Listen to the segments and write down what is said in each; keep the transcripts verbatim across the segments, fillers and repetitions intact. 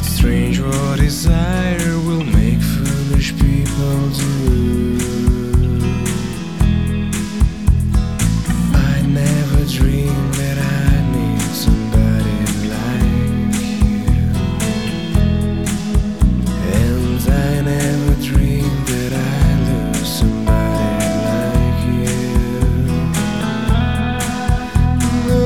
Strange what desire will make foolish people do. I never dreamed that I need somebody like you, and I never dreamed that I lose somebody like you. No,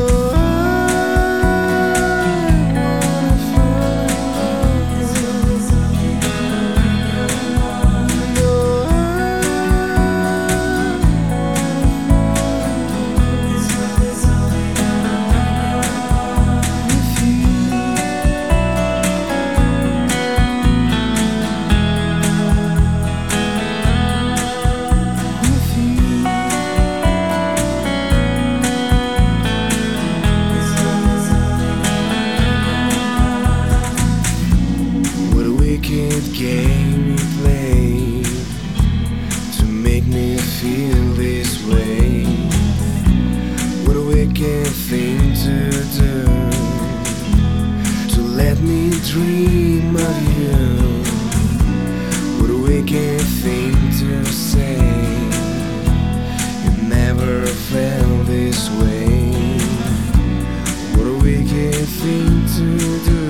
game you play to make me feel this way. What a wicked thing to do, to let me dream of you. What a wicked thing to say, you never felt this way. What a wicked thing to do,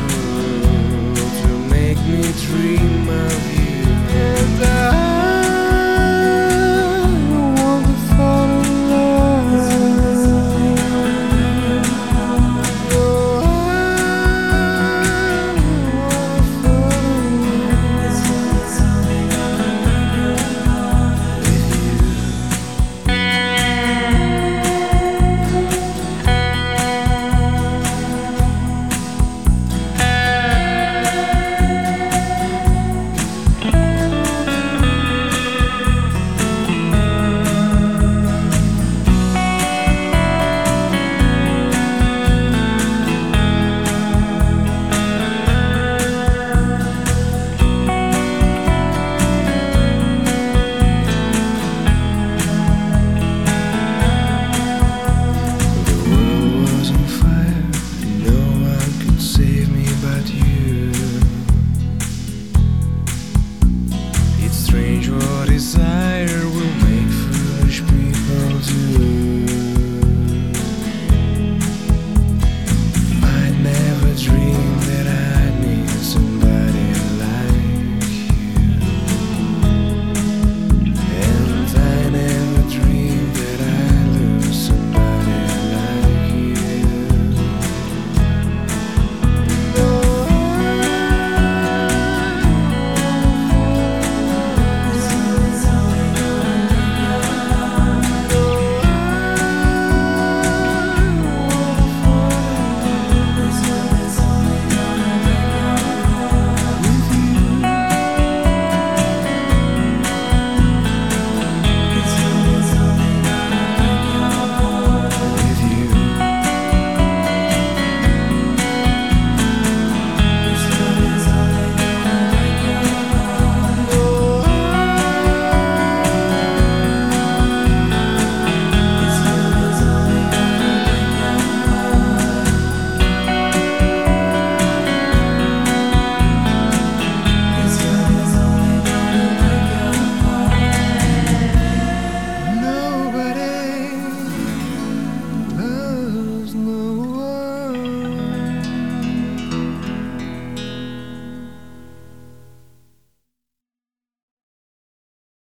make me dream of you. And I want to fall in love. Oh, I want to fall in love with save me but you.